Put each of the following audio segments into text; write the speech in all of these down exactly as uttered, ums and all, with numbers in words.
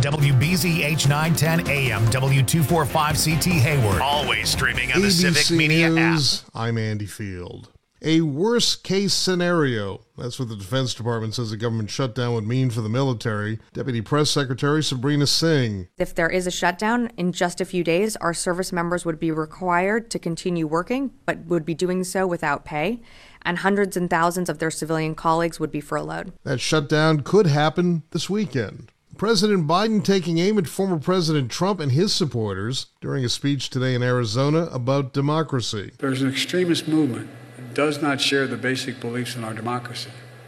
W B Z H nine ten A M, W two forty-five C T Hayward. Always streaming on the A B C Civic Media News, app. I'm Andy Field. A worst-case scenario. That's what the Defense Department says a government shutdown would mean for the military. Deputy Press Secretary Sabrina Singh. If there is a shutdown, in just a few days, our service members would be required to continue working, but would be doing so without pay, and hundreds and thousands of their civilian colleagues would be furloughed. That shutdown could happen this weekend. President Biden taking aim at former President Trump and his supporters during a speech today in Arizona about democracy. There's an extremist movement that does not share the basic beliefs in our democracy.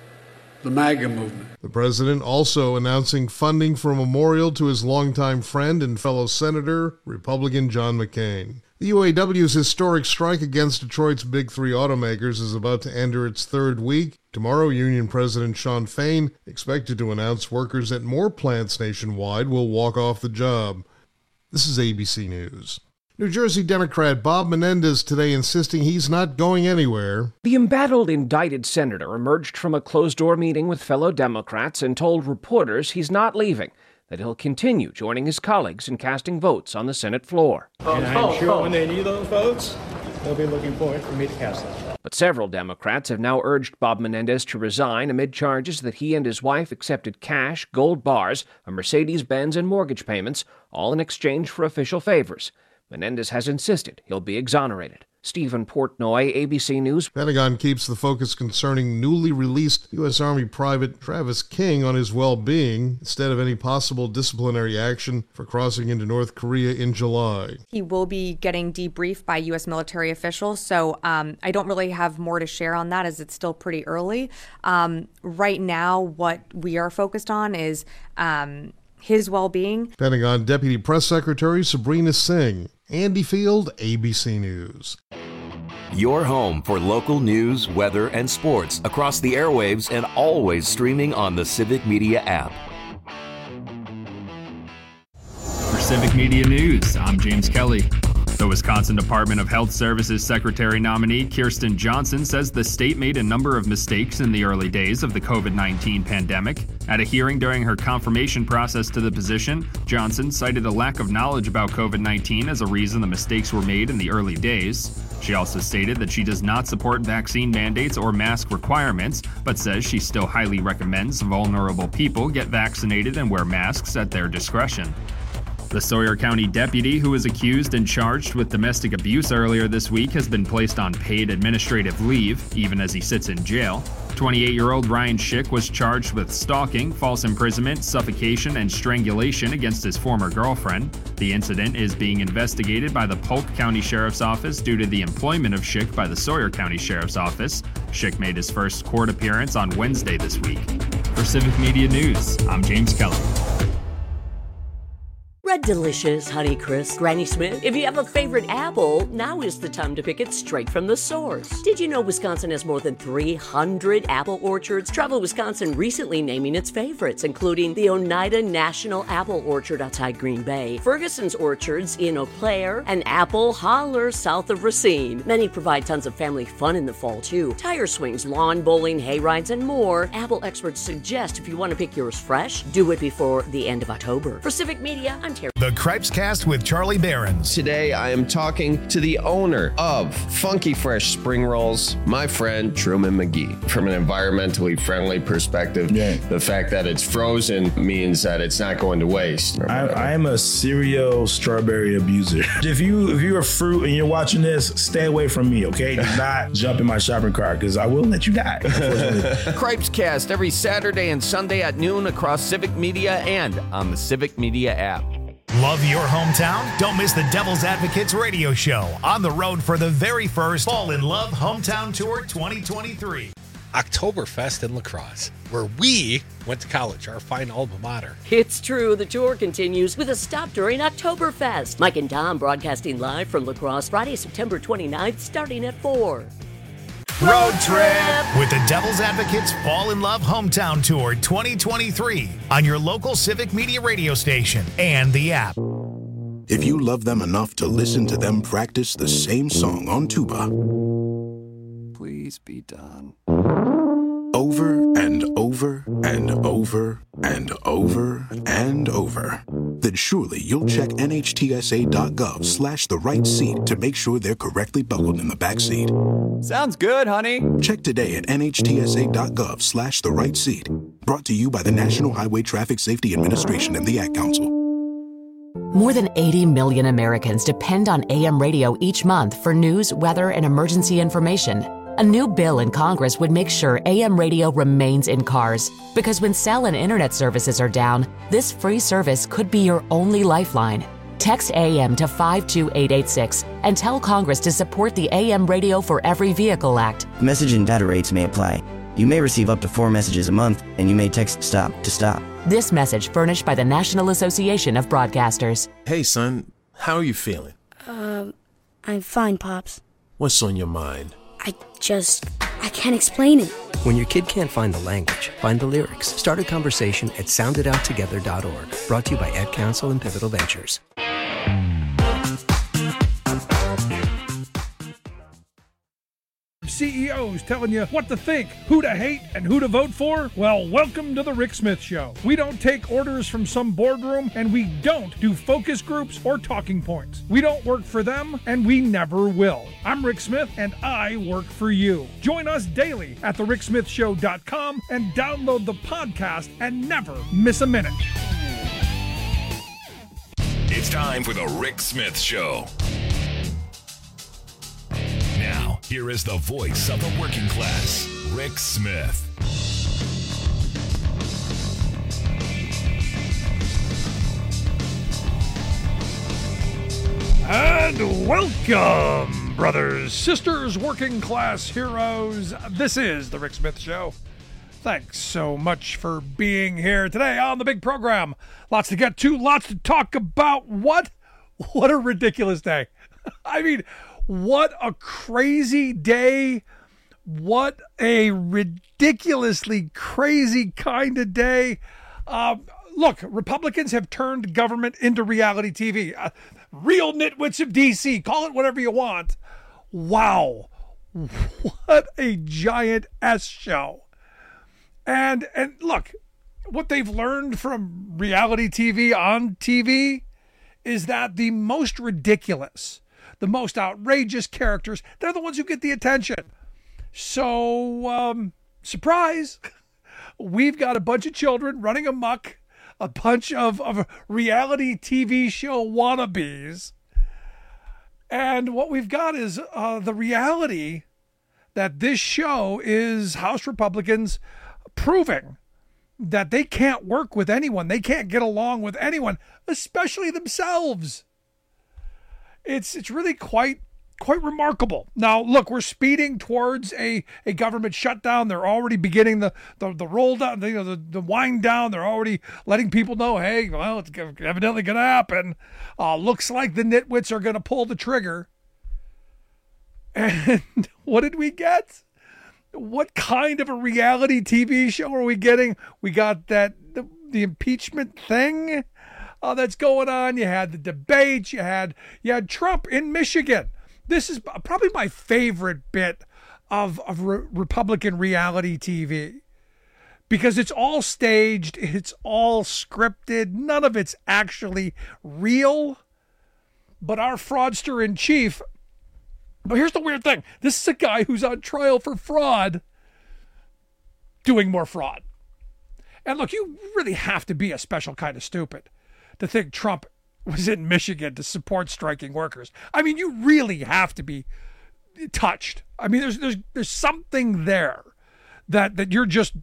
The MAGA movement. The president also announcing funding for a memorial to his longtime friend and fellow Senator, Republican John McCain. The U A W's historic strike against Detroit's big three automakers is about to enter its third week. Tomorrow, Union President Shawn Fain expected to announce workers at more plants nationwide will walk off the job. This is A B C News. New Jersey Democrat Bob Menendez today insisting he's not going anywhere. The embattled indicted senator emerged from a closed-door meeting with fellow Democrats and told reporters he's not leaving, that he'll continue joining his colleagues in casting votes on the Senate floor. And I'm sure when they need those votes, they'll be looking forward for me to cast them. But several Democrats have now urged Bob Menendez to resign amid charges that he and his wife accepted cash, gold bars, a Mercedes-Benz, and mortgage payments, all in exchange for official favors. Menendez has insisted he'll be exonerated. Stephen Portnoy, A B C News. Pentagon keeps the focus concerning newly released U S. Army Private Travis King on his well-being instead of any possible disciplinary action for crossing into North Korea in July. He will be getting debriefed by U S military officials, so um, I don't really have more to share on that as it's still pretty early. Um, right now, what we are focused on is um, his well-being. Pentagon Deputy Press Secretary Sabrina Singh. Andy Field, A B C News. Your home for local news, weather, and sports across the airwaves and always streaming on the Civic Media app. For Civic Media News, I'm James Kelly. The Wisconsin Department of Health Services Secretary nominee Kirsten Johnson says the state made a number of mistakes in the early days of the covid nineteen pandemic. At a hearing during her confirmation process to the position, Johnson cited a lack of knowledge about covid nineteen as a reason the mistakes were made in the early days. She also stated that she does not support vaccine mandates or mask requirements, but says she still highly recommends vulnerable people get vaccinated and wear masks at their discretion. The Sawyer County deputy who was accused and charged with domestic abuse earlier this week has been placed on paid administrative leave, even as he sits in jail. twenty-eight-year-old Ryan Schick was charged with stalking, false imprisonment, suffocation, and strangulation against his former girlfriend. The incident is being investigated by the Polk County Sheriff's Office due to the employment of Schick by the Sawyer County Sheriff's Office. Schick made his first court appearance on Wednesday this week. For Civic Media News, I'm James Kelly. Red Delicious, Honeycrisp, Granny Smith. If you have a favorite apple, now is the time to pick it straight from the source. Did you know Wisconsin has more than three hundred apple orchards? Travel Wisconsin recently naming its favorites, including the Oneida National Apple Orchard outside Green Bay, Ferguson's Orchards in Eau Claire, and Apple Holler south of Racine. Many provide tons of family fun in the fall, too. Tire swings, lawn bowling, hay rides, and more. Apple experts suggest if you want to pick yours fresh, do it before the end of October. For Civic Media, I'm Terry. The Cripes Cast with Charlie Behrens. Today, I am talking to the owner of Funky Fresh Spring Rolls, my friend Truman McGee. From an environmentally friendly perspective, yeah. The fact that it's frozen means that it's not going to waste. I, I am a serial strawberry abuser. If you if you're a fruit and you're watching this, stay away from me, okay? Do not jump in my shopping cart because I will let you die. Cripes Cast every Saturday and Sunday at noon across Civic Media and on the Civic Media app. Love your hometown? Don't miss the Devil's Advocates radio show on the road for the very first Fall in Love Hometown Tour twenty twenty-three. Oktoberfest in La Crosse, where we went to college, our fine alma mater. It's true. The tour continues with a stop during Oktoberfest. Mike and Tom broadcasting live from La Crosse Friday, September twenty-ninth, starting at four. Road trip with the Devil's Advocates Fall in Love Hometown Tour twenty twenty-three on your local Civic Media radio station and the app. If you love them enough to listen to them practice the same song on tuba, please be done. Over and over and over and over and over. Then surely you'll check nhtsa.gov slash the right seat to make sure they're correctly buckled in the back seat. Sounds good, honey. Check today at nhtsa.gov slash the right seat. Brought to you by the National Highway Traffic Safety Administration and the Ad Council. More than eighty million Americans depend on A M radio each month for news, weather, and emergency information. A new bill in Congress would make sure A M radio remains in cars, because when cell and internet services are down, this free service could be your only lifeline. Text A M to five two eight eight six and tell Congress to support the A M Radio for Every Vehicle Act. Message and data rates may apply. You may receive up to four messages a month, and you may text STOP to stop. This message furnished by the National Association of Broadcasters. Hey, son, how are you feeling? Um, I'm fine, Pops. What's on your mind? I just, I can't explain it. When your kid can't find the language, find the lyrics. Start a conversation at sound it out together dot org. Brought to you by Ad Council and Pivotal Ventures. C E Os telling you what to think, who to hate, and who to vote for? Well, welcome to the Rick Smith Show. We don't take orders from some boardroom, and we don't do focus groups or talking points. We don't work for them, and we never will. I'm Rick Smith, and I work for you. Join us daily at the rick smith show dot com and download the podcast and never miss a minute. It's time for the Rick Smith Show. Now, here is the voice of the working class, Rick Smith. And welcome, brothers, sisters, working class heroes. This is the Rick Smith Show. Thanks so much for being here today on the big program. Lots to get to, lots to talk about. What? What a ridiculous day. I mean, what a crazy day. What a ridiculously crazy kind of day. Uh, look, Republicans have turned government into reality T V. Uh, real nitwits of D C. Call it whatever you want. Wow. What a giant S show. And, and look, what they've learned from reality T V on T V is that the most ridiculous, the most outrageous characters, they're the ones who get the attention. So, um, surprise, we've got a bunch of children running amok, a bunch of, of reality T V show wannabes. And what we've got is uh, the reality that this show is House Republicans proving that they can't work with anyone. They can't get along with anyone, especially themselves. It's it's really quite quite remarkable. Now, look, we're speeding towards a, a government shutdown. They're already beginning the the, the roll down, the, you know, the the wind down. They're already letting people know, hey, well, it's evidently going to happen. Uh, looks like the nitwits are going to pull the trigger. And what did we get? What kind of a reality T V show are we getting? We got that the, the impeachment thing uh, that's going on. You had the debate. You had you had Trump in Michigan. This is probably my favorite bit of of re- Republican reality T V because it's all staged. It's all scripted. None of it's actually real. But our fraudster in chief. But here's the weird thing. This is a guy who's on trial for fraud doing more fraud. And look, you really have to be a special kind of stupid to think Trump was in Michigan to support striking workers. I mean, you really have to be touched. I mean, there's there's there's something there that that you're just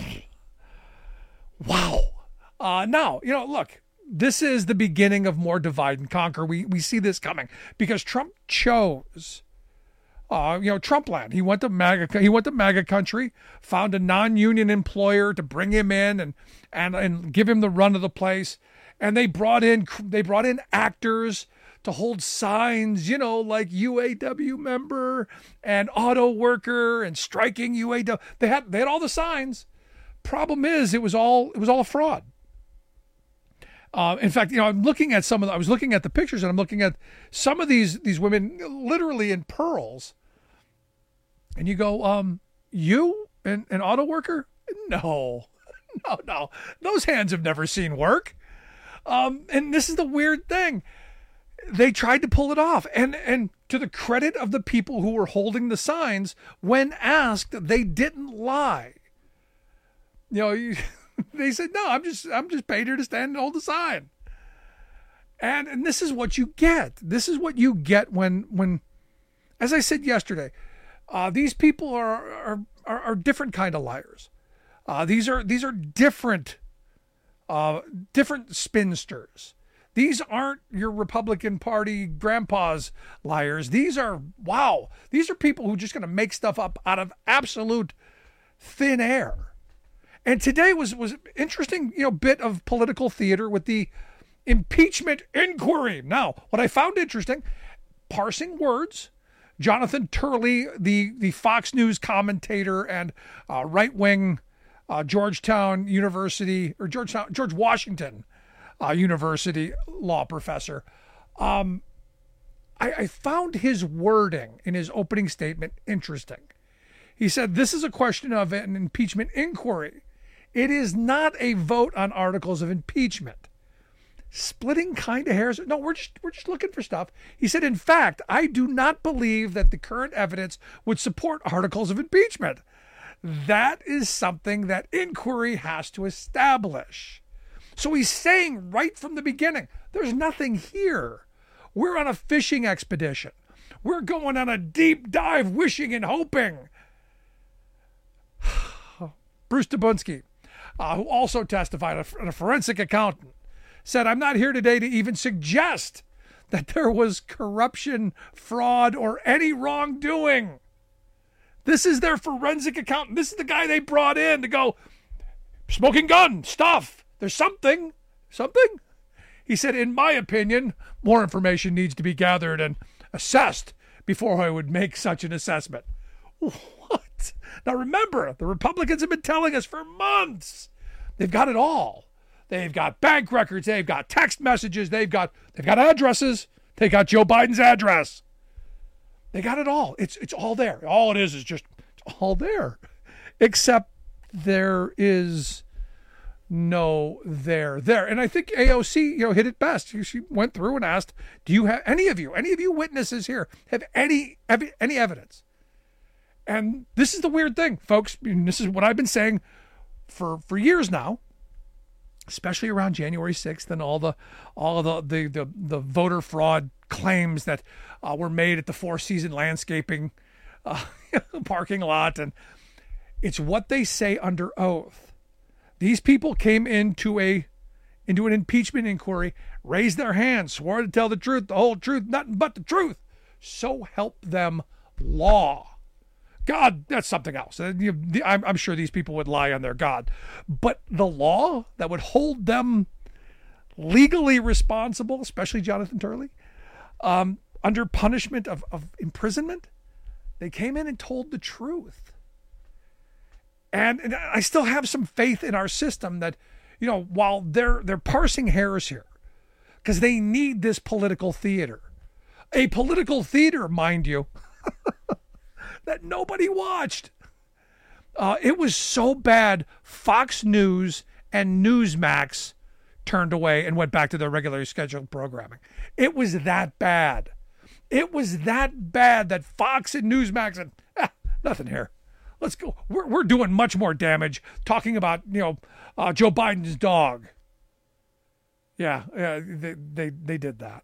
wow. Uh, now, you know, look, this is the beginning of more divide and conquer. We we see this coming because Trump chose Uh, you know, Trumpland. He went to MAGA. He went to MAGA country, found a non-union employer to bring him in and and and give him the run of the place. And they brought in they brought in actors to hold signs, you know, like U A W member and auto worker and striking U A W. They had they had all the signs. Problem is, it was all it was all a fraud. Uh, in fact, you know, I'm looking at some of the, I was looking at the pictures and I'm looking at some of these these women literally in pearls. And you go, um, you? an, an auto worker? No, no, no. Those hands have never seen work. Um, and this is the weird thing. They tried to pull it off. And, and to the credit of the people who were holding the signs, when asked, they didn't lie. You know, you, they said, no, I'm just, I'm just paid here to stand and hold the sign. And, and this is what you get. This is what you get when, when, as I said yesterday, uh, these people are, are, are, are different kind of liars. Uh, these are, these are different, uh, different spinsters. These aren't your Republican Party grandpa's liars. These are, wow, these are people who are just going to make stuff up out of absolute thin air. And today was, was interesting, you know, bit of political theater with the impeachment inquiry. Now, what I found interesting, parsing words, Jonathan Turley, the, the Fox News commentator and uh, right-wing uh, Georgetown University, or Georgetown, George Washington uh, University law professor, um, I, I found his wording in his opening statement interesting. He said, this is a question of an impeachment inquiry. It is not a vote on articles of impeachment. Splitting kind of hairs. No, we're just we're just looking for stuff. He said, in fact, I do not believe that the current evidence would support articles of impeachment. That is something that inquiry has to establish. So he's saying right from the beginning, there's nothing here. We're on a fishing expedition. We're going on a deep dive, wishing and hoping. Bruce Dubinsky, uh, who also testified, a, a forensic accountant, said, I'm not here today to even suggest that there was corruption, fraud, or any wrongdoing. This is their forensic accountant. This is the guy they brought in to go, smoking gun, stuff. There's something, something. He said, in my opinion, more information needs to be gathered and assessed before I would make such an assessment. What? Now remember, the Republicans have been telling us for months, they've got it all. They've got bank records. They've got text messages. They've got they've got addresses. They got Joe Biden's address. They got it all. It's it's all there. All it is is just it's all there, except there is no there there. And I think A O C, you know, hit it best. She went through and asked, "Do you have any of you, any of you witnesses here, have any any evidence?" And this is the weird thing, folks. This is what I've been saying for for years now. Especially around January sixth and all the all of the the the, the voter fraud claims that uh, were made at the Four Season Landscaping uh, parking lot, and it's what they say under oath. These people came into a into an impeachment inquiry, raised their hands, swore to tell the truth, the whole truth, nothing but the truth. So help them law. God, that's something else. I'm sure these people would lie on their God. But the law that would hold them legally responsible, especially Jonathan Turley, um, under punishment of, of imprisonment, they came in and told the truth. And, and I still have some faith in our system that, you know, while they're they're parsing hairs here, because they need this political theater. A political theater, mind you, that nobody watched. Uh, it was so bad, Fox News and Newsmax turned away and went back to their regularly scheduled programming. It was that bad. It was that bad that Fox and Newsmax said, ah, nothing here. Let's go. We're, we're doing much more damage talking about, you know, uh, Joe Biden's dog. Yeah, yeah, they, they, they did that.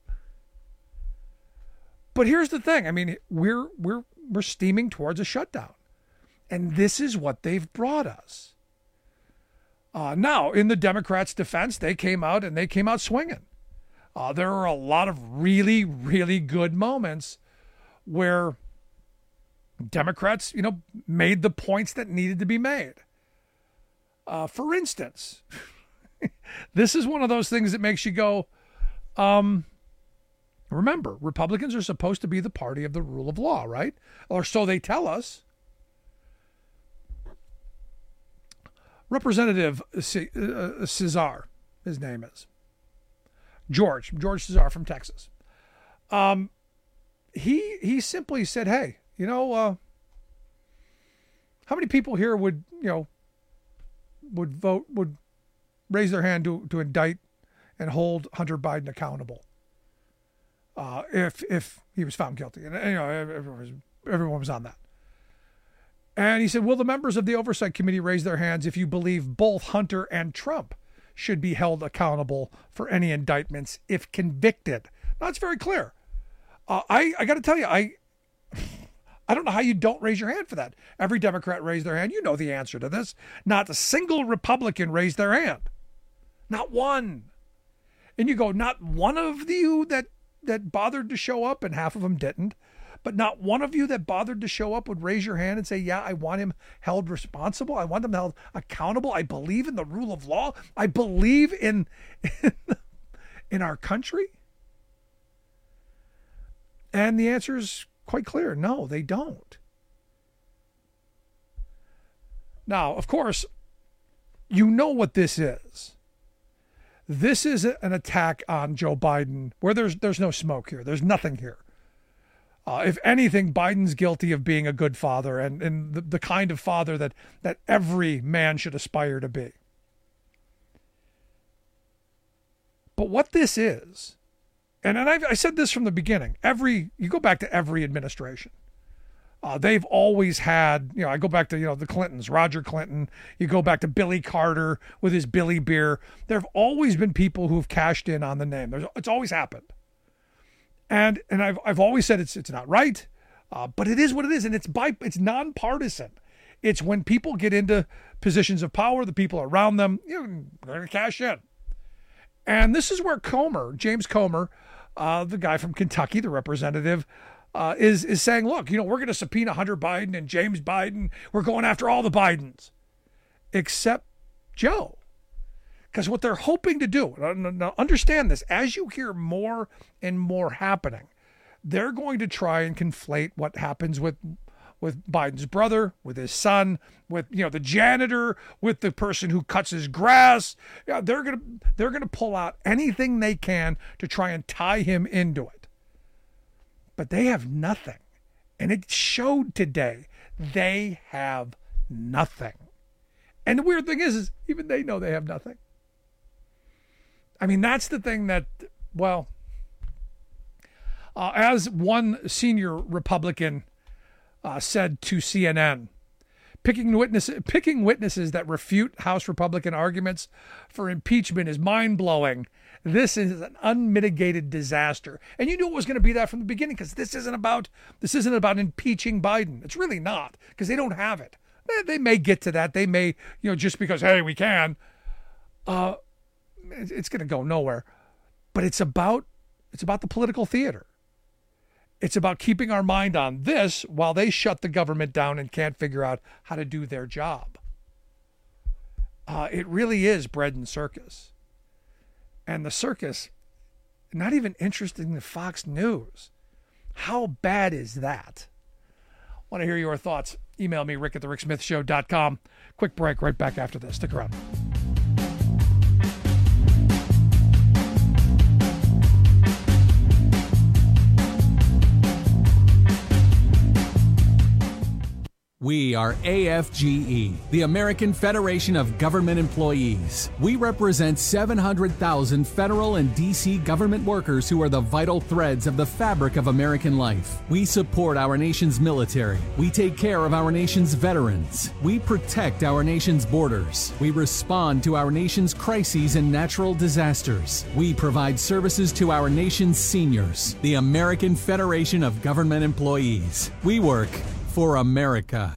But here's the thing. I mean, we're, we're, we're steaming towards a shutdown. And this is what they've brought us. Uh, now, in the Democrats' defense, they came out and they came out swinging. Uh, there are a lot of really, really good moments where Democrats, you know, made the points that needed to be made. Uh, for instance, this is one of those things that makes you go, um, remember, Republicans are supposed to be the party of the rule of law, right? Or so they tell us. Representative Cesar, his name is. George, George Cesar from Texas. Um, he he simply said, hey, you know, uh, How many people here would, you know, would vote, would raise their hand to, to indict and hold Hunter Biden accountable uh, if if he was found guilty? And, you know, everyone was, everyone was on that. And he said, will the members of the Oversight Committee raise their hands if you believe both Hunter and Trump should be held accountable for any indictments if convicted? Now, it's very clear. Uh, I, I got to tell you, I I don't know how you don't raise your hand for that. Every Democrat raised their hand. You know the answer to this. Not a single Republican raised their hand. Not one. And you go, not one of you that, that bothered to show up, and half of them didn't. But not one of you that bothered to show up would raise your hand and say, yeah, I want him held responsible. I want him held accountable. I believe in the rule of law. I believe in, in, in our country. And the answer is quite clear. No, they don't. Now, of course, you know what this is. This is an attack on Joe Biden where there's there's no smoke here. There's nothing here. Uh, if anything, Biden's guilty of being a good father and, and the, the kind of father that, that every man should aspire to be. But what this is, and, and I've, I said this from the beginning, every you go back to every administration. Uh, they've always had, you know, I go back to, you know, the Clintons, Roger Clinton. You go back to Billy Carter with his Billy Beer. There have always been people who have cashed in on the name. There's, it's always happened. And and I've I've always said it's it's not right, uh, but it is what it is, and it's by it's nonpartisan. It's when people get into positions of power, the people around them, you know, they're going to cash in. And this is where Comer, James Comer, uh, the guy from Kentucky, the representative, uh, is is saying, look, you know, we're going to subpoena Hunter Biden and James Biden. We're going after all the Bidens, except Joe. Because what they're hoping to do, now understand this, as you hear more and more happening, they're going to try and conflate what happens with with Biden's brother, with his son, with, you know, the janitor, with the person who cuts his grass. Yeah, they're gonna they're gonna pull out anything they can to try and tie him into it. But they have nothing. And it showed today. They have nothing. And the weird thing is, is even they know they have nothing. I mean, that's the thing that, well, uh, as one senior Republican uh, said to C N N, picking witnesses, picking witnesses that refute House Republican arguments for impeachment is mind-blowing. This is an unmitigated disaster. And you knew it was going to be that from the beginning, because this isn't about this isn't about impeaching Biden. It's really not, because they don't have it. They, they may get to that. They may, you know, just because, hey, we can. Uh, it's going to go nowhere. But it's about it's about the political theater. It's about keeping our mind on this while they shut the government down and can't figure out how to do their job. Uh, it really is bread and circus. And the circus, not even interesting to Fox News. How bad is that? I want to hear your thoughts. Email me, rick at the rick smith show dot com. Quick break, right back after this. Stick around. We are A F G E, the American Federation of Government Employees. We represent seven hundred thousand federal and D C government workers who are the vital threads of the fabric of American life. We support our nation's military. We take care of our nation's veterans. We protect our nation's borders. We respond to our nation's crises and natural disasters. We provide services to our nation's seniors. The American Federation of Government Employees. We work for America.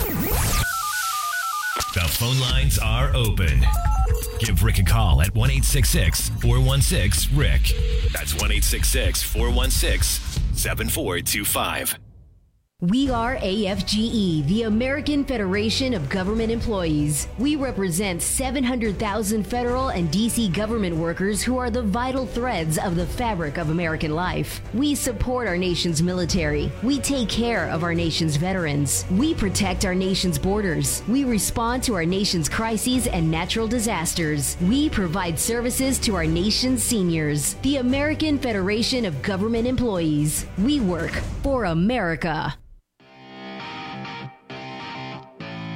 The phone lines are open. Give Rick a call at one eight six six, four one six, R I C K. That's one eight six six, four one six, seven four two five. We are A F G E, the American Federation of Government Employees. We represent seven hundred thousand federal and D C government workers who are the vital threads of the fabric of American life. We support our nation's military. We take care of our nation's veterans. We protect our nation's borders. We respond to our nation's crises and natural disasters. We provide services to our nation's seniors. The American Federation of Government Employees. We work for America.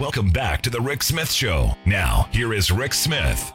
Welcome back to the Rick Smith Show. Now, here is Rick Smith.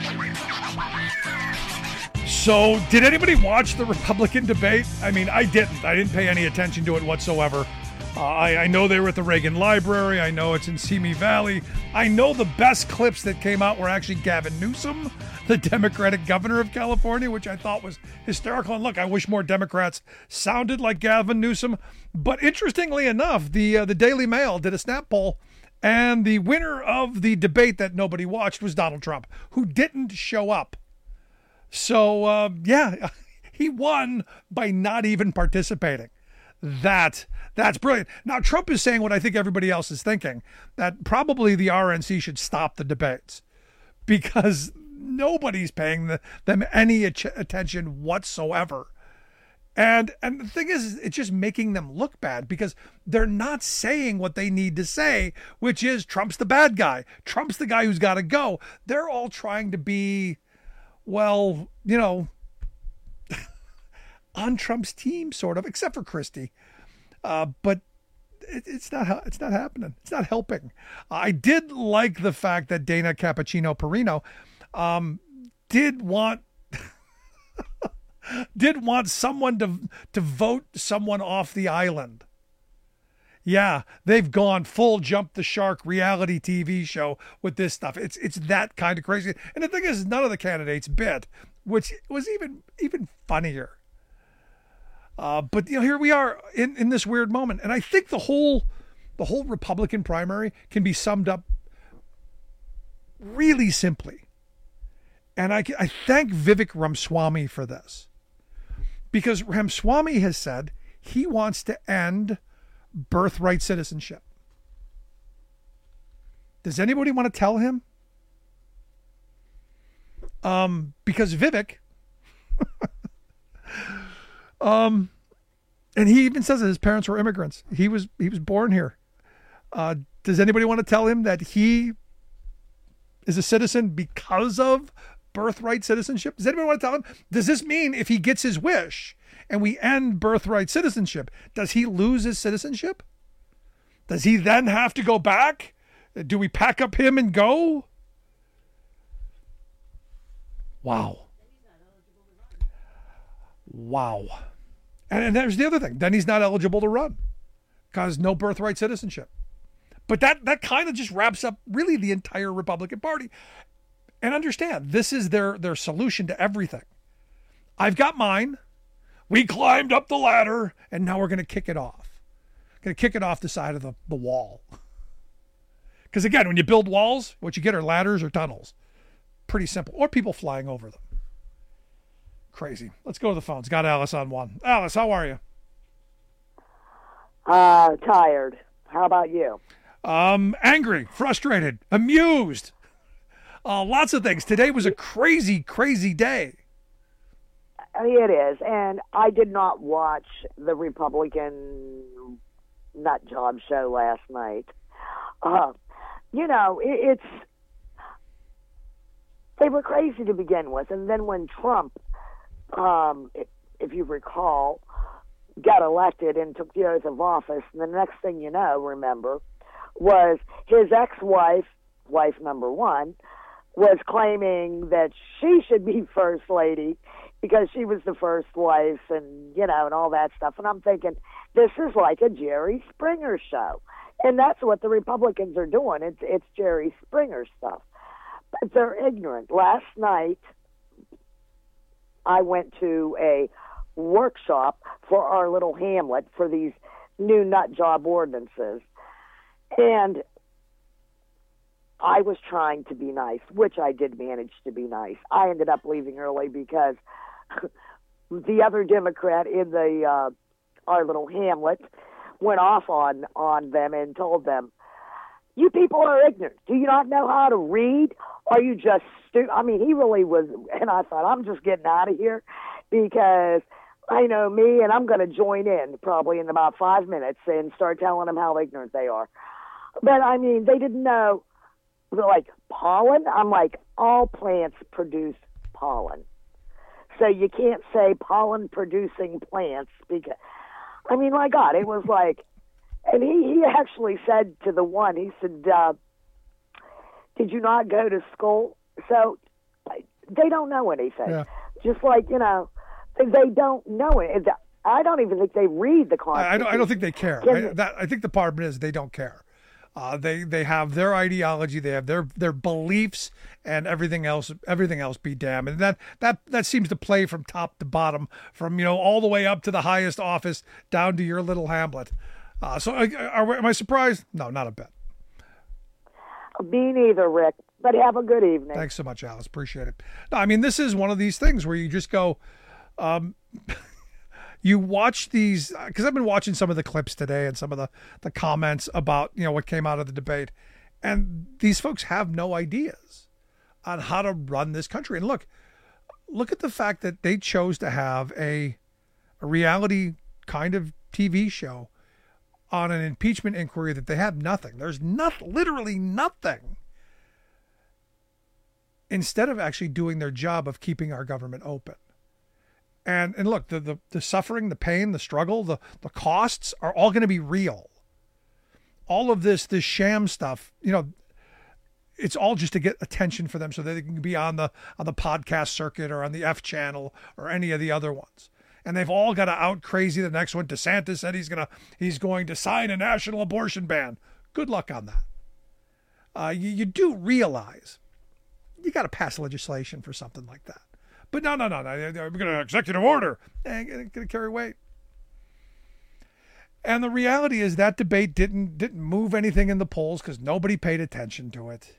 So, did anybody watch the Republican debate? I mean, I didn't. I didn't pay any attention to it whatsoever. Uh, I, I know they were at the Reagan Library. I know it's in Simi Valley. I know the best clips that came out were actually Gavin Newsom, the Democratic governor of California, which I thought was hysterical. And look, I wish more Democrats sounded like Gavin Newsom. But interestingly enough, the uh, the Daily Mail did a snap poll, and the winner of the debate that nobody watched was Donald Trump, who didn't show up. So, uh, yeah, he won by not even participating. That that's brilliant. Now, Trump is saying what I think everybody else is thinking, that probably the R N C should stop the debates because nobody's paying the, them any at- attention whatsoever. And and the thing is, it's just making them look bad because they're not saying what they need to say, which is Trump's the bad guy. Trump's the guy who's got to go. They're all trying to be, well, you know, on Trump's team, sort of, except for Christie. Uh, but it, it's not it's not happening. It's not helping. I did like the fact that Dana Cappuccino Perino um, did want did want someone to to vote someone off the island. Yeah, they've gone full jump the shark reality T V show with this stuff. It's it's that kind of crazy. And the thing is, none of the candidates bit, which was even even funnier. Uh, but you know, here we are in, in this weird moment, and I think the whole the whole Republican primary can be summed up really simply. And I I thank Vivek Ramaswamy for this, because Ramaswamy has said he wants to end birthright citizenship. Does anybody want to tell him? Um, because Vivek. Um, and he even says that his parents were immigrants. He was he was born here. Uh, does anybody want to tell him that he is a citizen because of birthright citizenship? Does anybody want to tell him? Does this mean if he gets his wish and we end birthright citizenship, does he lose his citizenship? Does he then have to go back? Do we pack up him and go? Wow. Wow. And, and there's the other thing. Then he's not eligible to run because no birthright citizenship. But that, that kind of just wraps up really the entire Republican Party. And understand, this is their, their solution to everything. I've got mine. We climbed up the ladder, and now we're going to kick it off. Going to kick it off the side of the, the wall. Because again, when you build walls, what you get are ladders or tunnels. Pretty simple. Or people flying over them. Crazy. Let's go to the phones. Got Alice on one. Alice, how are you? Uh, tired. How about you? Um, angry, frustrated, amused. Uh, lots of things. Today was a crazy, crazy day. It is. And I did not watch the Republican nut job show last night. Uh, you know, it, it's, they were crazy to begin with. And then when Trump, um, if, if you recall, got elected and took the oath of office, and the next thing you know, remember, was his ex-wife, wife number one, was claiming that she should be first lady because she was the first wife and, you know, and all that stuff. And I'm thinking, this is like a Jerry Springer show. And that's what the Republicans are doing. It's, it's Jerry Springer stuff. But they're ignorant. Last night, I went to a workshop for our little hamlet for these new nut job ordinances. And I was trying to be nice, which I did manage to be nice. I ended up leaving early because the other Democrat in the uh, our little hamlet went off on, on them and told them, you people are ignorant. Do you not know how to read? Are you just stupid? I mean, he really was, and I thought, I'm just getting out of here because I know me, and I'm going to join in probably in about five minutes and start telling them how ignorant they are. But, I mean, they didn't know, like, pollen. I'm like, all plants produce pollen. So you can't say pollen-producing plants because, I mean, my God, it was like, And he, he actually said to the one, he said, uh, did you not go to school? So they don't know anything. Yeah. Just like, you know, they don't know it. I don't even think they read the Constitution. I don't, I don't think they care. I, that, I think the problem is they don't care. Uh, they they have their ideology, they have their their beliefs, and everything else everything else be damned. And that that that seems to play from top to bottom, from you know all the way up to the highest office down to your little hamlet. Uh, so are, are, am I surprised? No, not a bit. Me neither, Rick. But have a good evening. Thanks so much, Alice. Appreciate it. No, I mean this is one of these things where you just go. Um, You watch these, because I've been watching some of the clips today and some of the, the comments about, you know, what came out of the debate. And these folks have no ideas on how to run this country. And look, look at the fact that they chose to have a, a reality kind of T V show on an impeachment inquiry that they have nothing. There's not, literally nothing. Instead of actually doing their job of keeping our government open. And and look, the, the, the suffering, the pain, the struggle, the, the costs are all going to be real. All of this, this sham stuff, you know, it's all just to get attention for them so that they can be on the on the podcast circuit or on the F channel or any of the other ones. And they've all got to out crazy the next one. DeSantis said he's gonna he's going to sign a national abortion ban. Good luck on that. Uh, you, you do realize you got to pass legislation for something like that. But no, no, no, no. We're going to executive order. And going to carry weight. And the reality is that debate didn't didn't move anything in the polls because nobody paid attention to it.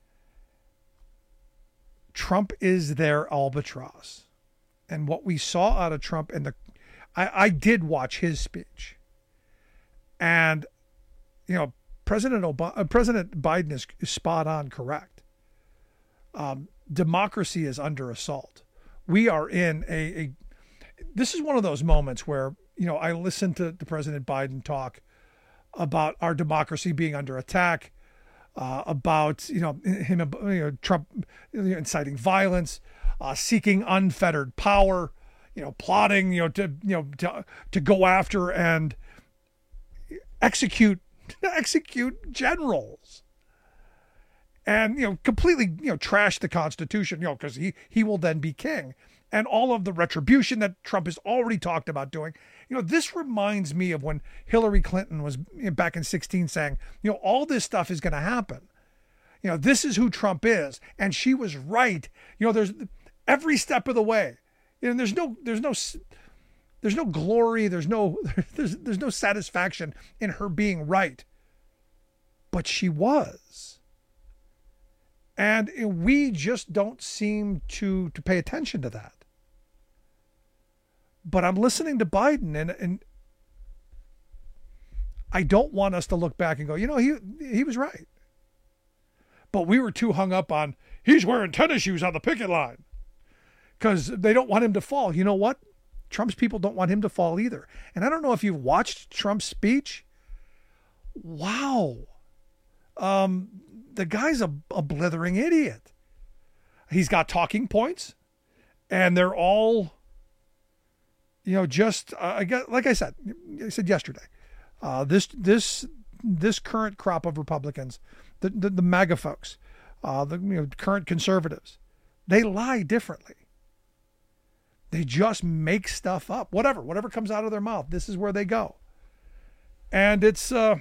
Trump is their albatross. And what we saw out of Trump, and the, I, I did watch his speech. And, you know, President Obama, uh, President Biden is, is spot on correct. Um, democracy is under assault. We are in a, a, this is one of those moments where, you know, I listened to, to President Biden talk about our democracy being under attack, uh, about, you know, him, you know, Trump inciting violence, uh, seeking unfettered power, you know, plotting, you know, to, you know, to, to go after and execute, execute generals. And, you know, completely, you know, trash the Constitution, you know, because he, he will then be king. And all of the retribution that Trump has already talked about doing. You know, this reminds me of when Hillary Clinton was back in sixteen saying, you know, all this stuff is going to happen. You know, this is who Trump is. And she was right. You know, there's every step of the way. You know, there's no, there's no, there's no glory. There's no, there's, there's no satisfaction in her being right. But she was. And we just don't seem to, to pay attention to that. But I'm listening to Biden, and, and I don't want us to look back and go, you know, he he was right. But we were too hung up on, he's wearing tennis shoes on the picket line. Because they don't want him to fall. You know what? Trump's people don't want him to fall either. And I don't know if you've watched Trump's speech. Wow. Um... The guy's a, a blithering idiot. He's got talking points, and they're all, you know, just uh, I got like I said, I said yesterday, uh, this this this current crop of Republicans, the the, the MAGA folks, uh, the you know, current conservatives, they lie differently. They just make stuff up, whatever, whatever comes out of their mouth. This is where they go, and it's uh,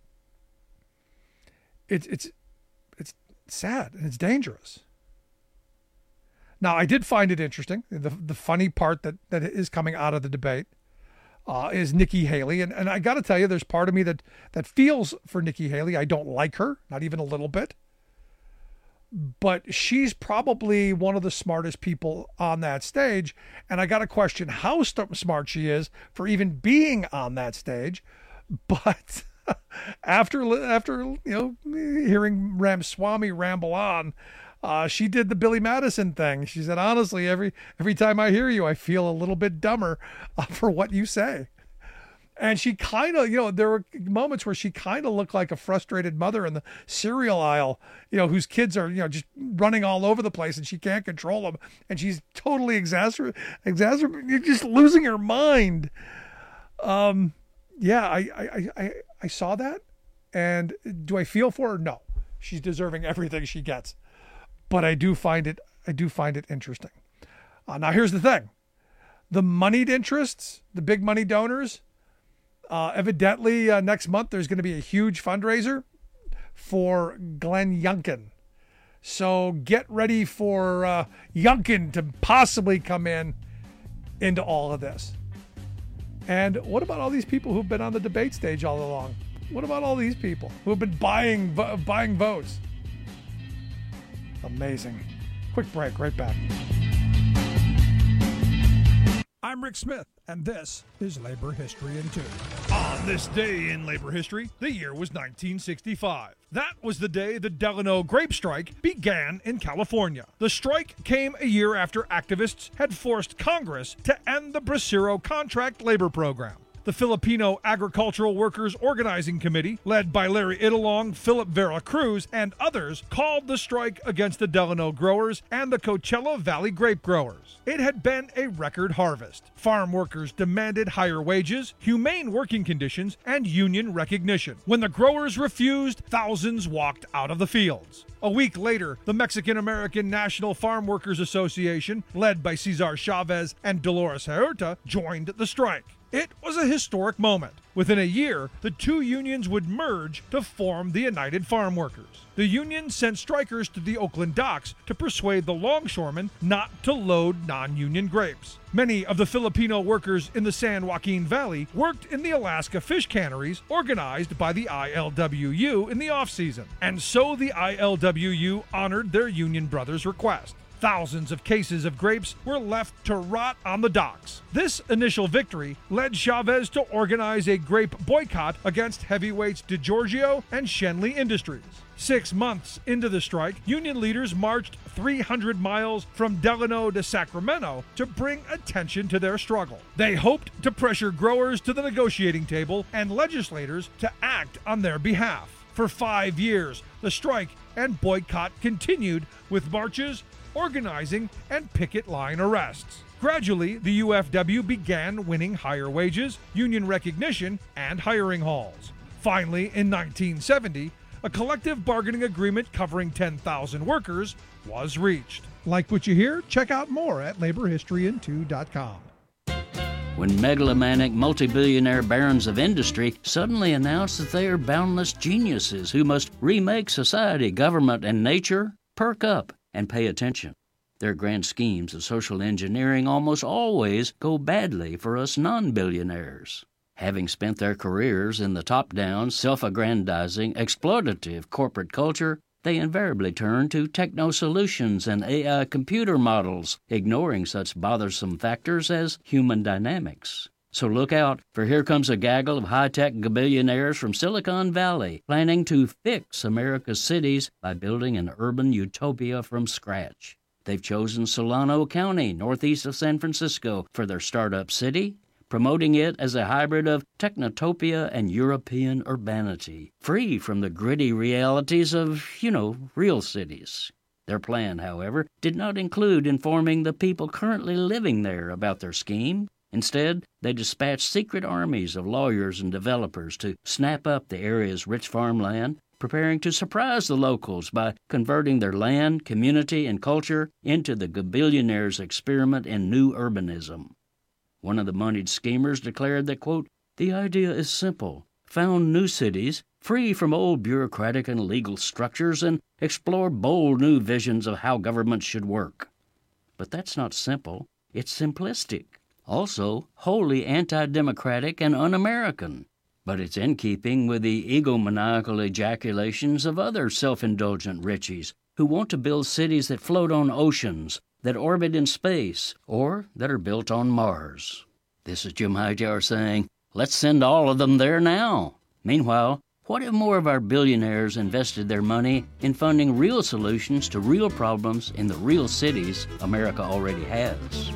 it's it's. sad and it's dangerous. Now, I did find it interesting. The the funny part that, that is coming out of the debate uh, is Nikki Haley. And, and I got to tell you, there's part of me that, that feels for Nikki Haley. I don't like her, not even a little bit. But she's probably one of the smartest people on that stage. And I got to question how st- smart she is for even being on that stage. But after, after you know, hearing Ramaswamy ramble on, uh, she did the Billy Madison thing. She said, honestly, every every time I hear you, I feel a little bit dumber uh, for what you say. And she kind of, you know, there were moments where she kind of looked like a frustrated mother in the cereal aisle, you know, whose kids are, you know, just running all over the place and she can't control them. And she's totally exacerb- exacerbating, just losing her mind. Um, yeah, I, I, I, I saw that, and do I feel for her? No. She's deserving everything she gets. But I do find it, I do find it interesting. Uh, now, here's the thing. The moneyed interests, the big money donors, uh, evidently uh, next month there's going to be a huge fundraiser for Glenn Youngkin. So get ready for uh, Youngkin to possibly come in into all of this. And what about all these people who've been on the debate stage all along? What about all these people who have been buying buying votes? Amazing. Quick break, right back. I'm Rick Smith, and this is Labor History in Two. On this day in labor history, the year was nineteen sixty-five. That was the day the Delano grape strike began in California. The strike came a year after activists had forced Congress to end the Bracero contract labor program. The Filipino Agricultural Workers Organizing Committee, led by Larry Italong, Philip Vera Cruz, and others, called the strike against the Delano growers and the Coachella Valley grape growers. It had been a record harvest. Farm workers demanded higher wages, humane working conditions, and union recognition. When the growers refused, thousands walked out of the fields. A week later, the Mexican-American National Farm Workers Association, led by Cesar Chavez and Dolores Huerta, joined the strike. It was a historic moment. Within a year, the two unions would merge to form the United Farm Workers. The union sent strikers to the Oakland docks to persuade the longshoremen not to load non-union grapes. Many of the Filipino workers in the San Joaquin Valley worked in the Alaska fish canneries organized by the I L W U in the off-season, and so the I L W U honored their union brothers' request. Thousands of cases of grapes were left to rot on the docks. This initial victory led Chavez to organize a grape boycott against heavyweights DeGiorgio and Shenley Industries. Six months into the strike, union leaders marched three hundred miles from Delano to Sacramento to bring attention to their struggle. They hoped to pressure growers to the negotiating table and legislators to act on their behalf. For five years, the strike and boycott continued with marches, organizing, and picket line arrests. Gradually, the U F W began winning higher wages, union recognition, and hiring halls. Finally, in nineteen seventy, a collective bargaining agreement covering ten thousand workers was reached. Like what you hear? Check out more at labor history in two dot com. When megalomaniac multi-billionaire barons of industry suddenly announce that they are boundless geniuses who must remake society, government, and nature, perk up and pay attention. Their grand schemes of social engineering almost always go badly for us non-billionaires. Having spent their careers in the top-down, self-aggrandizing, exploitative corporate culture, they invariably turn to techno-solutions and A I computer models, ignoring such bothersome factors as human dynamics. So look out, for here comes a gaggle of high-tech billionaires from Silicon Valley planning to fix America's cities by building an urban utopia from scratch. They've chosen Solano County, northeast of San Francisco, for their startup city, promoting it as a hybrid of technotopia and European urbanity, free from the gritty realities of, you know, real cities. Their plan, however, did not include informing the people currently living there about their scheme. Instead, they dispatched secret armies of lawyers and developers to snap up the area's rich farmland, preparing to surprise the locals by converting their land, community, and culture into the billionaires' experiment in new urbanism. One of the moneyed schemers declared that, quote, "The idea is simple. Found new cities, free from old bureaucratic and legal structures, and explore bold new visions of how government should work." But that's not simple. It's simplistic. Also wholly anti-democratic and un-American. But it's in keeping with the egomaniacal ejaculations of other self-indulgent richies who want to build cities that float on oceans, that orbit in space, or that are built on Mars. This is Jim Hightower saying, let's send all of them there now. Meanwhile, what if more of our billionaires invested their money in funding real solutions to real problems in the real cities America already has?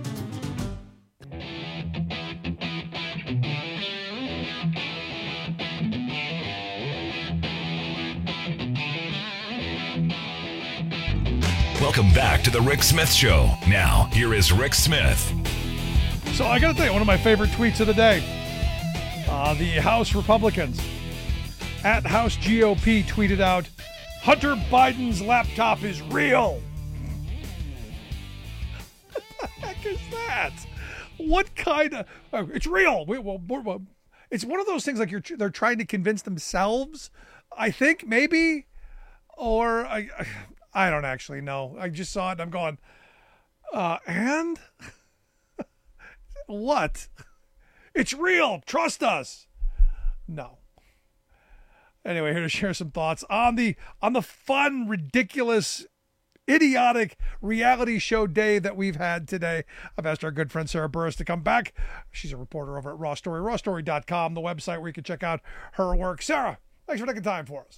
Welcome back to the Rick Smith Show. Now, here is Rick Smith. So I got to tell you, one of my favorite tweets of the day. Uh, the House Republicans at House G O P tweeted out, Hunter Biden's laptop is real. What the heck is that? What kind of... Oh, it's real. We, well, we're, it's one of those things like you're they're trying to convince themselves, I think, maybe. Or, I, I don't actually know. I just saw it and I'm going, uh, and? What? It's real. Trust us. No. Anyway, here to share some thoughts on the on the fun, ridiculous, idiotic reality show day that we've had today. I've asked our good friend Sarah Burris to come back. She's a reporter over at Raw Story, raw story dot com, the website where you can check out her work. Sarah, thanks for taking time for us.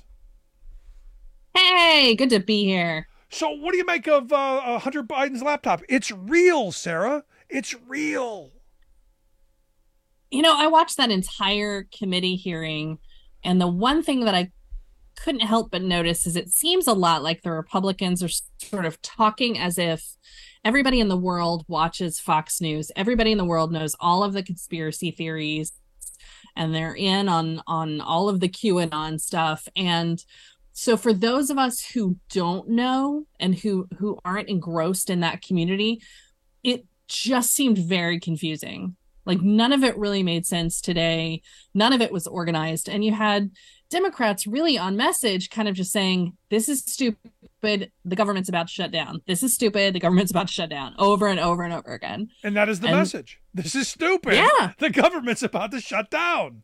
Hey, good to be here. So what do you make of uh, uh, Hunter Biden's laptop? It's real, Sarah. It's real. You know, I watched that entire committee hearing, and the one thing that I couldn't help but notice is it seems a lot like the Republicans are sort of talking as if everybody in the world watches Fox News. Everybody in the world knows all of the conspiracy theories, and they're in on, on all of the QAnon stuff. And so for those of us who don't know and who, who aren't engrossed in that community, it just seemed very confusing. Like none of it really made sense today. None of it was organized. And you had Democrats really on message kind of just saying, this is stupid. The government's about to shut down. This is stupid. The government's about to shut down over and over and over again. And that is the and, message. This is stupid. Yeah. The government's about to shut down.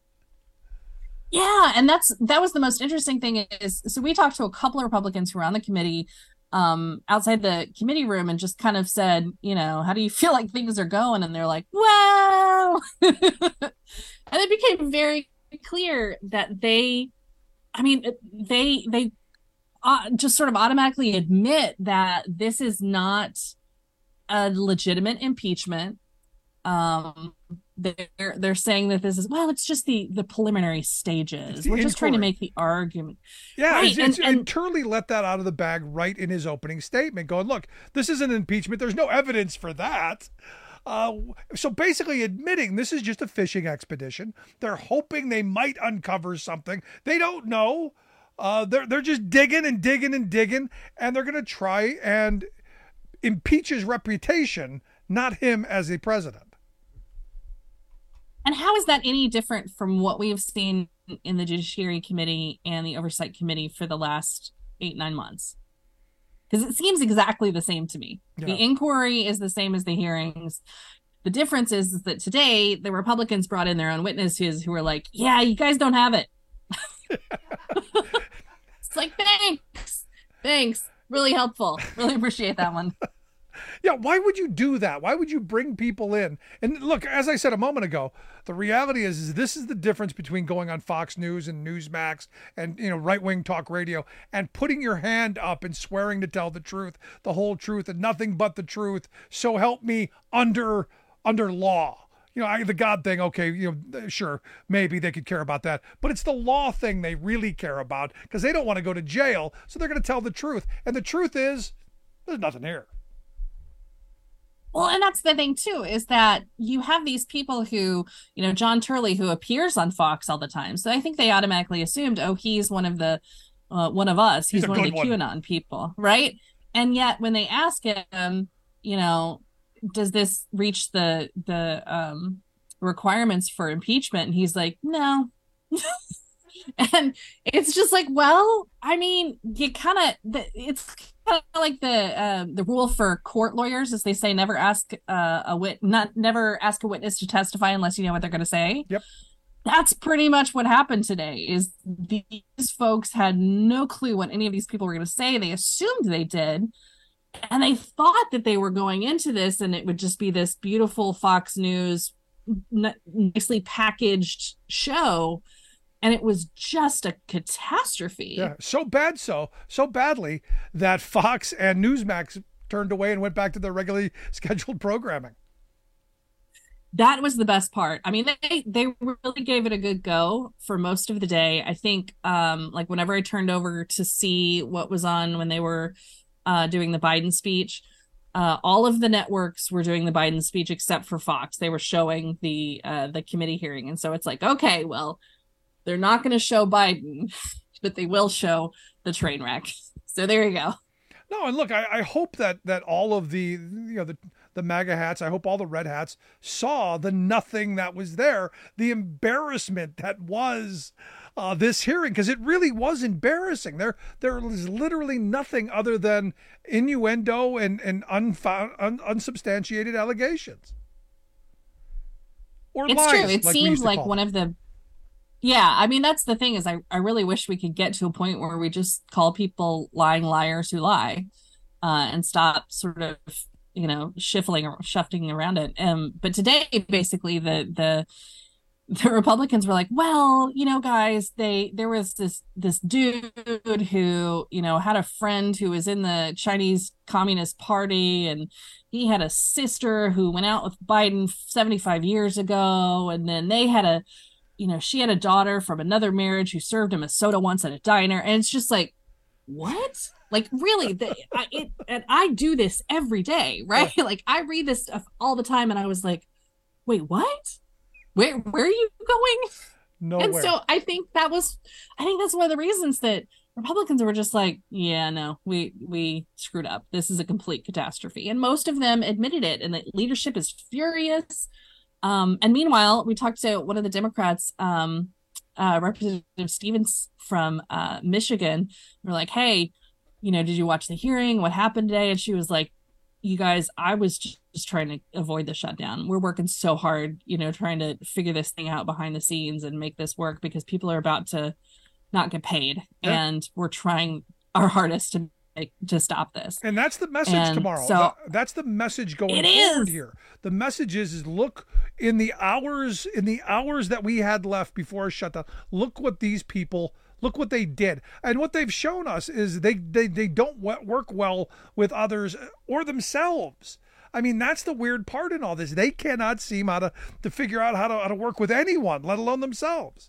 Yeah. And that's, that was the most interesting thing is, so we talked to a couple of Republicans who were on the committee um outside the committee room and just kind of said, you know, how do you feel like things are going? And they're like, well, and it became very clear that they, I mean, they, they uh, just sort of automatically admit that this is not a legitimate impeachment. Um, they're, they're saying that this is, well, it's just the, the preliminary stages. The We're just inquiry. trying to make the argument. Yeah, right. it's, it's, and, and, and Turley let that out of the bag right in his opening statement, going, look, this is an impeachment. There's no evidence for that. Uh, so basically admitting this is just a fishing expedition. They're hoping they might uncover something. They don't know. Uh, they're, they're just digging and digging and digging, and they're going to try and impeach his reputation, not him as a president. And how is that any different from what we have seen in the Judiciary Committee and the Oversight Committee for the last eight, nine months? Because it seems exactly the same to me. Yeah. The inquiry is the same as the hearings. The difference is, is that today the Republicans brought in their own witnesses who were like, yeah, you guys don't have it. It's like, thanks. Thanks. Really helpful. Really appreciate that one. Yeah, why would you do that? Why would you bring people in? And look, as I said a moment ago, the reality is, is this is the difference between going on Fox News and Newsmax and, you know, right-wing talk radio and putting your hand up and swearing to tell the truth, the whole truth, and nothing but the truth. So help me under under law. You know, I, the God thing, okay, you know, sure, maybe they could care about that. But it's the law thing they really care about because they don't want to go to jail, so they're going to tell the truth. And the truth is, there's nothing here. Well, and that's the thing, too, is that you have these people who, you know, John Turley, who appears on Fox all the time. So I think they automatically assumed, oh, he's one of the uh, one of us. He's, he's one of the one. QAnon people. Right. And yet when they ask him, you know, does this reach the the um, requirements for impeachment? And he's like, no. And it's just like, well, I mean, you kind of, it's kind of like the uh, the rule for court lawyers, as they say, never ask uh, a wit, not never ask a witness to testify unless you know what they're going to say. Yep. That's pretty much what happened today. Is these folks had no clue what any of these people were going to say. They assumed they did, and they thought that they were going into this, and it would just be this beautiful Fox News, n- nicely packaged show. And it was just a catastrophe. Yeah, so bad so, so badly that Fox and Newsmax turned away and went back to their regularly scheduled programming. That was the best part. I mean, they they really gave it a good go for most of the day. I think, um, like, whenever I turned over to see what was on when they were uh, doing the Biden speech, uh, all of the networks were doing the Biden speech except for Fox. They were showing the uh, the committee hearing. And so it's like, okay, well, They're not going to show Biden, but they will show the train wreck. So there you go. No, and look, I, I hope that that all of the you know the the MAGA hats, I hope all the red hats saw the nothing that was there, the embarrassment that was uh, this hearing, because it really was embarrassing. There there was literally nothing other than innuendo and and unfound, un, unsubstantiated allegations. Or it's lies, true. It like seems like them. one of the Yeah, I mean, that's the thing is I, I really wish we could get to a point where we just call people lying liars who lie uh, and stop sort of, you know, shuffling or shifting around it. Um, but today, basically, the the the Republicans were like, well, you know, guys, they there was this this dude who, you know, had a friend who was in the Chinese Communist Party, and he had a sister who went out with Biden seventy-five years ago, and then they had a you know, she had a daughter from another marriage who served him a soda once at a diner. And it's just like, what? Like, really? The, I, it, and I do this every day, right? Yeah. Like, I read this stuff all the time. And I was like, wait, what? Where, where are you going? Nowhere. And so I think that was, I think that's one of the reasons that Republicans were just like, yeah, no, we, we screwed up. This is a complete catastrophe. And most of them admitted it. And the leadership is furious. Um, and meanwhile, we talked to one of the Democrats, um, uh, Representative Stevens from uh, Michigan. We're like, hey, you know, did you watch the hearing? What happened today? And she was like, you guys, I was just, just trying to avoid the shutdown. We're working so hard, you know, trying to figure this thing out behind the scenes and make this work because people are about to not get paid. Yeah. And we're trying our hardest to to stop this. And that's the message and tomorrow. So that's the message going it forward is. here. The message is, is look in the hours in the hours that we had left before a shutdown. Look what these people look what they did. And what they've shown us is they they, they don't work well with others or themselves. I mean, that's the weird part in all this. They cannot seem how to, to figure out how to how to work with anyone, let alone themselves.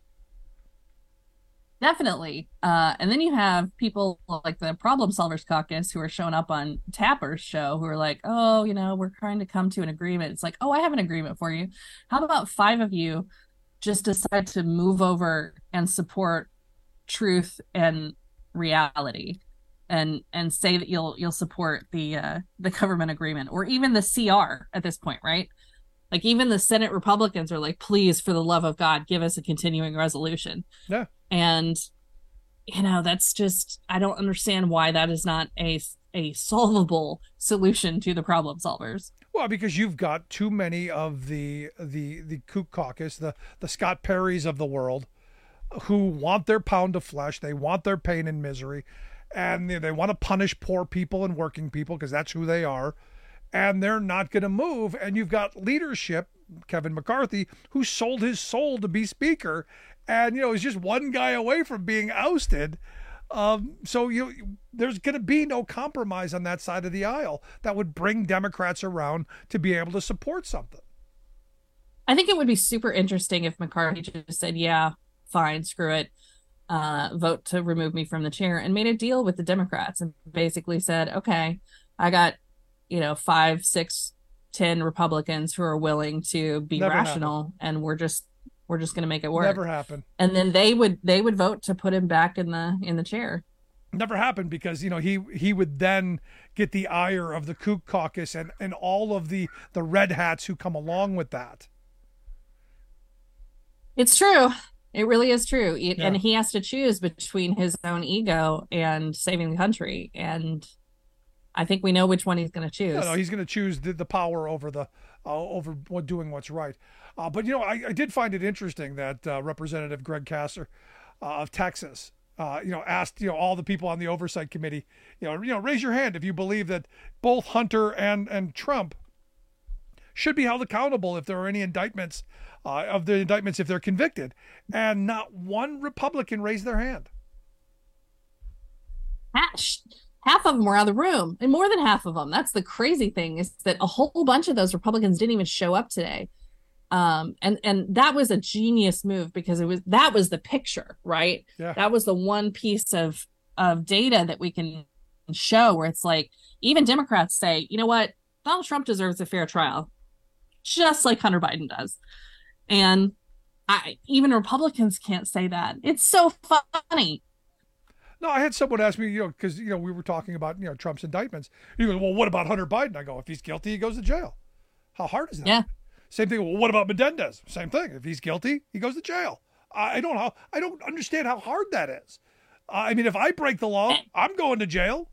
Definitely. Uh, and then you have people like the Problem Solvers Caucus who are showing up on Tapper's show who are like, oh, you know, we're trying to come to an agreement. It's like, oh, I have an agreement for you. How about five of you just decide to move over and support truth and reality and and say that you'll you'll support the uh, the government agreement or even the C R at this point, right? Like even the Senate Republicans are like, please, for the love of God, give us a continuing resolution. Yeah. And, you know, that's just, I don't understand why that is not a, a solvable solution to the problem solvers. Well, because you've got too many of the the the Koch caucus, the, the Scott Perrys of the world, who want their pound of flesh. They want their pain and misery. And they, they want to punish poor people and working people because that's who they are. And they're not going to move. And you've got leadership, Kevin McCarthy, who sold his soul to be speaker. And, you know, he's just one guy away from being ousted. Um, so you, there's going to be no compromise on that side of the aisle that would bring Democrats around to be able to support something. I think it would be super interesting if McCarthy just said, yeah, fine, screw it. Uh, vote to remove me from the chair and made a deal with the Democrats and basically said, okay, I got, you know, five, six, ten Republicans who are willing to be Never rational happened. and we're just we're just going to make it work. Never happened. And then they would they would vote to put him back in the in the chair. Never happened because, you know, he he would then get the ire of the Koch caucus and and all of the the red hats who come along with that. It's true. It really is true. It, Yeah. And he has to choose between his own ego and saving the country. And I think we know which one he's going to choose. No, no, he's going to choose the, the power over the uh, over what doing what's right. Uh, but you know, I, I did find it interesting that uh, Representative Greg Kasser uh, of Texas, uh, you know, asked you know all the people on the oversight committee, you know, you know, raise your hand if you believe that both Hunter and and Trump should be held accountable if there are any indictments uh, of the indictments if they're convicted, and not one Republican raised their hand. Half, half of them were out of the room, and more than half of them. That's the crazy thing is that a whole bunch of those Republicans didn't even show up today. Um, and, and that was a genius move because it was, that was the picture, right? Yeah. That was the one piece of, of data that we can show where it's like, even Democrats say, you know what, Donald Trump deserves a fair trial, just like Hunter Biden does. And I even Republicans can't say that. It's so funny. No, I had someone ask me, you know, because, you know, we were talking about, you know, Trump's indictments. He goes, well, what about Hunter Biden? I go, if he's guilty, he goes to jail. How hard is that? Yeah. Same thing. Well, what about Menendez? Same thing. If he's guilty, he goes to jail. I don't know. I don't understand how hard that is. Uh, I mean, if I break the law, I'm going to jail.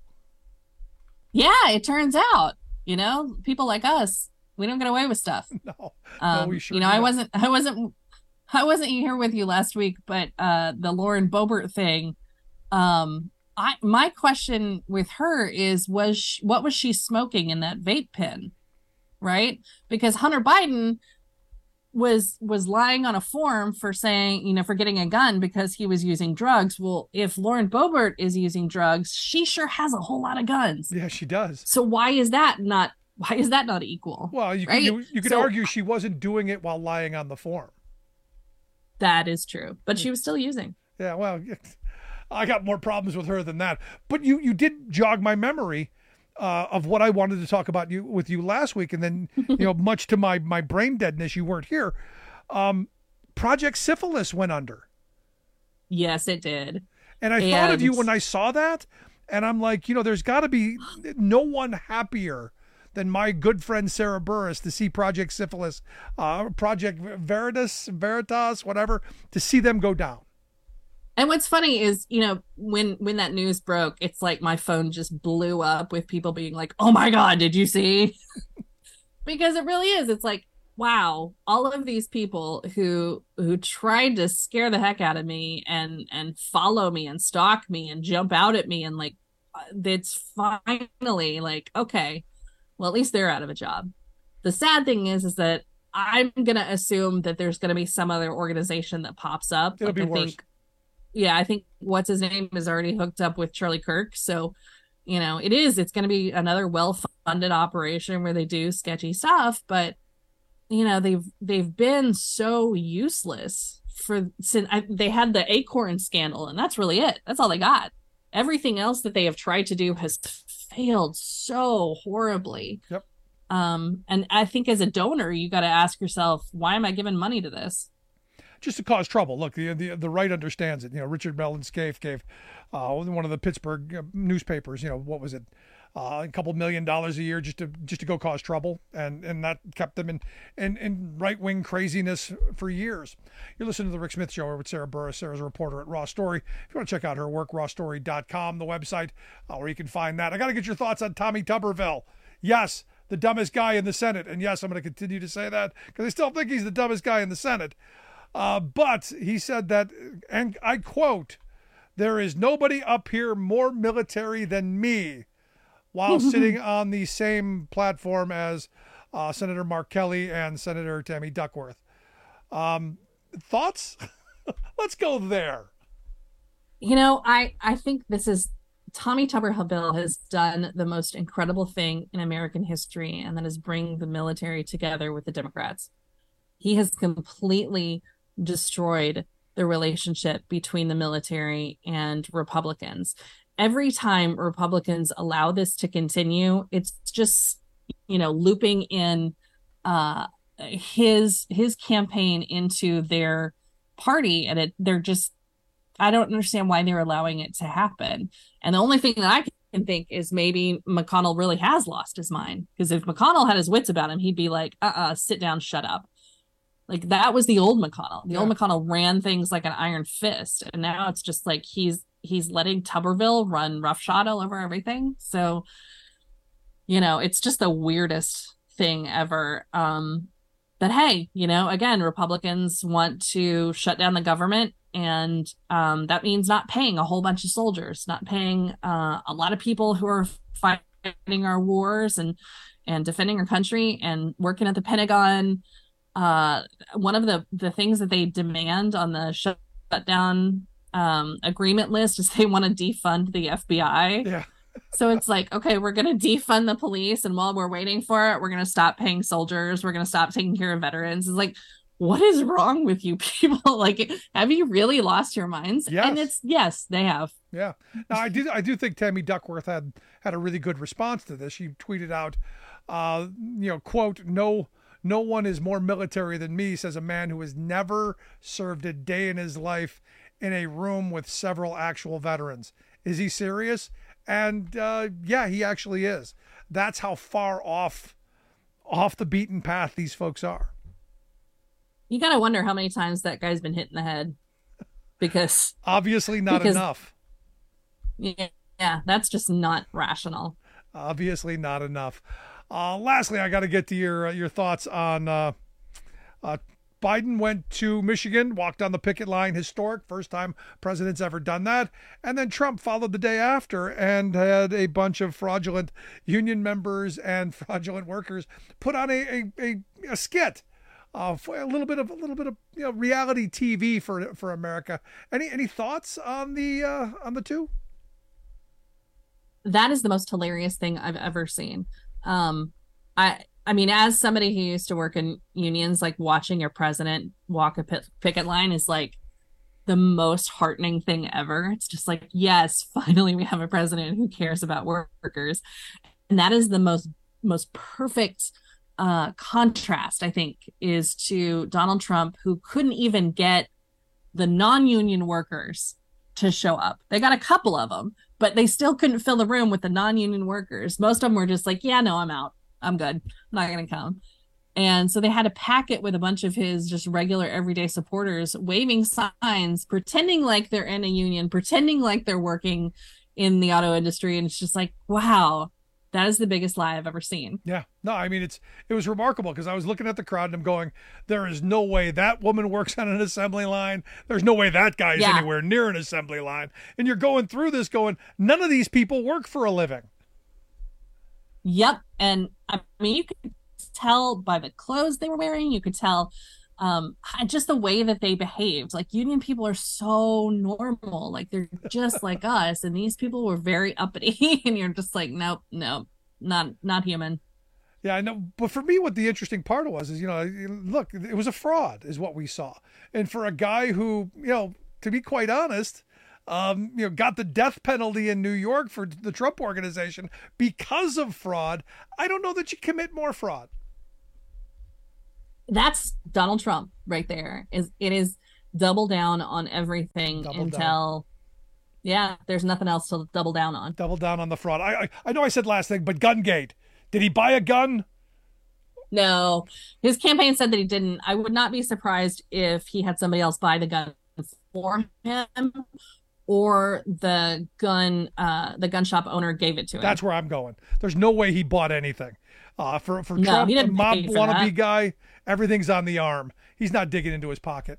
Yeah, it turns out, you know, people like us, we don't get away with stuff. No, um, no we sure you know, do I not. wasn't, I wasn't, I wasn't here with you last week, but uh, the Lauren Boebert thing. Um, I my question with her is, was she, what was she smoking in that vape pen, right? Because Hunter Biden was was lying on a form for saying, you know, for getting a gun because he was using drugs. Well, if Lauren Boebert is using drugs, she sure has a whole lot of guns. Yeah, she does. So why is that not why is that not equal? Well, you right? could, you, you could So- argue she wasn't doing it while lying on the form. That is true, but she was still using. Yeah, well, I got more problems with her than that. But you, you did jog my memory uh, of what I wanted to talk about you with you last week, and then you know, much to my my brain deadness, you weren't here. Um, Project Syphilis went under. Yes, it did. And I And- thought of you when I saw that, and I'm like, you know, there's got to be no one happier than my good friend Sarah Burris to see Project Syphilis, uh, Project Veritas, Veritas, whatever, to see them go down. And what's funny is, you know, when when that news broke, it's like my phone just blew up with people being like, "Oh my God, did you see?" Because it really is. It's like, wow, all of these people who who tried to scare the heck out of me and and follow me and stalk me and jump out at me and like, it's finally like, okay, well, at least they're out of a job. The sad thing is, is that I'm gonna assume that there's gonna be some other organization that pops up. It'll Like, be I worse. think, yeah, I think what's his name is already hooked up with Charlie Kirk. So, you know, it is, it's going to be another well-funded operation where they do sketchy stuff, but you know, they've, they've been so useless for, since I, they had the Acorn scandal and that's really it. That's all they got. Everything else that they have tried to do has failed so horribly. Yep. Um, and I think as a donor, you got to ask yourself, why am I giving money to this? Just to cause trouble. Look, the the, the right understands it. You know, Richard Mellon Scaife gave uh, one of the Pittsburgh uh, newspapers, you know, what was it, uh, a couple million dollars a year just to just to go cause trouble, and and that kept them in in, in right wing craziness for years. You're listening to the Rick Smith Show with Sarah Burris. Sarah's a reporter at Raw Story. If you want to check out her work, raw story dot com, the website uh, where you can find that. I got to get your thoughts on Tommy Tuberville. Yes, the dumbest guy in the Senate, and yes, I'm going to continue to say that because I still think he's the dumbest guy in the Senate. Uh, but he said that, and I quote, "There is nobody up here more military than me," while sitting on the same platform as uh, Senator Mark Kelly and Senator Tammy Duckworth. Um, thoughts? Let's go there. You know, I, I think this is Tommy Tuberville has done the most incredible thing in American history, and that is bring the military together with the Democrats. He has completely destroyed the relationship between the military and Republicans. Every time Republicans allow this to continue, it's just, you know, looping in uh, his his campaign into their party, and it they're just, I don't understand why they're allowing it to happen. And the only thing that I can think is maybe McConnell really has lost his mind, because if McConnell had his wits about him, he'd be like, uh-uh, sit down, shut up. Like, that was the old McConnell. The Yeah. old McConnell ran things like an iron fist, and now it's just like he's he's letting Tuberville run roughshod all over everything. So, you know, it's just the weirdest thing ever. Um, but hey, you know, again, Republicans want to shut down the government, and um, that means not paying a whole bunch of soldiers, not paying uh, a lot of people who are fighting our wars and and defending our country and working at the Pentagon. Uh, one of the, the things that they demand on the shutdown um, agreement list is they want to defund the F B I. Yeah. So it's like, okay, we're going to defund the police, and while we're waiting for it, we're going to stop paying soldiers. We're going to stop taking care of veterans. It's like, what is wrong with you people? Like, have you really lost your minds? Yes. And it's, yes, they have. Yeah. Now, I do I do think Tammy Duckworth had had a really good response to this. She tweeted out, uh, you know, quote, no No one is more military than me, says a man who has never served a day in his life in a room with several actual veterans. Is he serious? And uh, yeah, he actually is. That's how far off off the beaten path these folks are. You gotta wonder how many times that guy's been hit in the head, because obviously not because, enough. Yeah, yeah, that's just not rational. Obviously not enough. Uh, lastly, I got to get to your uh, your thoughts on uh, uh, Biden went to Michigan, walked on the picket line, historic, first time president's ever done that. And then Trump followed the day after and had a bunch of fraudulent union members and fraudulent workers put on a a, a, a skit. Uh, for a little bit of a little bit of you know reality T V for for America. Any any thoughts on the uh, on the two? That is the most hilarious thing I've ever seen. Um, I I mean, as somebody who used to work in unions, like watching your president walk a pit, picket line is like the most heartening thing ever. It's just like, yes, finally we have a president who cares about workers, and that is the most most perfect uh contrast, I think, is to Donald Trump, who couldn't even get the non-union workers to show up. They got a couple of them, but they still couldn't fill the room with the non-union workers. Most of them were just like, yeah, no, I'm out. I'm good. I'm not going to come. And so they had to pack it with a bunch of his just regular everyday supporters, waving signs, pretending like they're in a union, pretending like they're working in the auto industry. And it's just like, wow, that is the biggest lie I've ever seen. Yeah. No, I mean, it's it was remarkable because I was looking at the crowd and I'm going, there is no way that woman works on an assembly line. There's no way that guy is yeah. anywhere near an assembly line. And you're going through this going, none of these people work for a living. Yep. And I mean, you could tell by the clothes they were wearing, you could tell um, just the way that they behaved. Like, union people are so normal. Like, they're just like us. And these people were very uppity. And you're just like, nope, nope, not, not human. Yeah, I know. But for me, what the interesting part was is, you know, look, it was a fraud is what we saw. And for a guy who, you know, to be quite honest, um, you know, got the death penalty in New York for the Trump Organization because of fraud, I don't know that you commit more fraud. That's Donald Trump right there. Is it is double down on everything double until down. Yeah, there's nothing else to double down on. Double down on the fraud. I, I I know I said last thing, but Gungate. Did he buy a gun? No. His campaign said that he didn't. I would not be surprised if he had somebody else buy the gun for him, or the gun uh the gun shop owner gave it to him. That's where I'm going. There's no way he bought anything. Uh, for for no, Trump, he didn't the mob pay for wannabe that. guy, everything's on the arm. He's not digging into his pocket.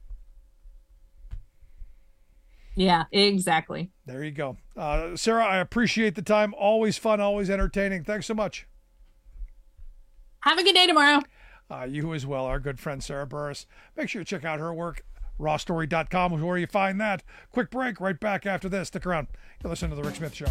Yeah, exactly. There you go. Uh, Sarah, I appreciate the time. Always fun, always entertaining. Thanks so much. Have a good day tomorrow. Uh, you as well, our good friend Sarah Burris. Make sure you check out her work. raw story dot com is where you find that. Quick break, right back after this. Stick around. You'll listen to The Rick Smith Show.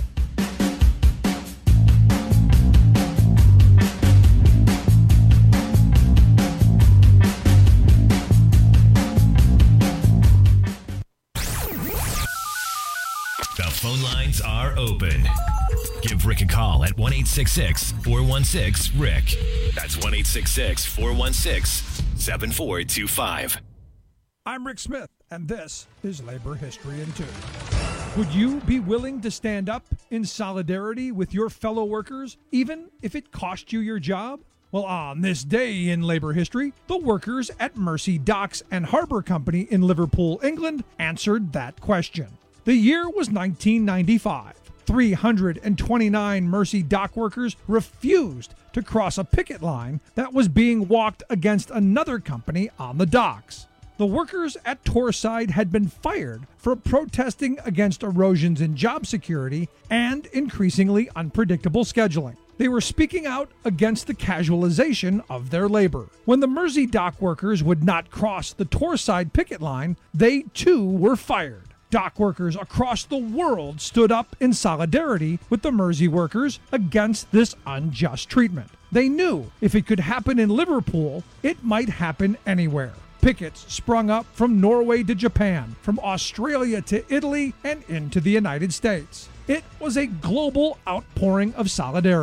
Phone lines are open. Give Rick a call at one eight six six, four one six, Rick. That's one eight six six, four one six, seven four two five. I'm Rick Smith, and this is Labor History in Two. Would you be willing to stand up in solidarity with your fellow workers, even if it cost you your job? Well, on this day in labor history, the workers at Mersey Docks and Harbour Company in Liverpool, England, answered that question. The year was nineteen ninety-five. three hundred twenty-nine Mersey dock workers refused to cross a picket line that was being walked against another company on the docks. The workers at Torside had been fired for protesting against erosions in job security and increasingly unpredictable scheduling. They were speaking out against the casualization of their labor. When the Mersey dock workers would not cross the Torside picket line, they too were fired. Dock workers across the world stood up in solidarity with the Mersey workers against this unjust treatment. They knew if it could happen in Liverpool, it might happen anywhere. Pickets sprung up from Norway to Japan, from Australia to Italy, and into the United States. It was a global outpouring of solidarity.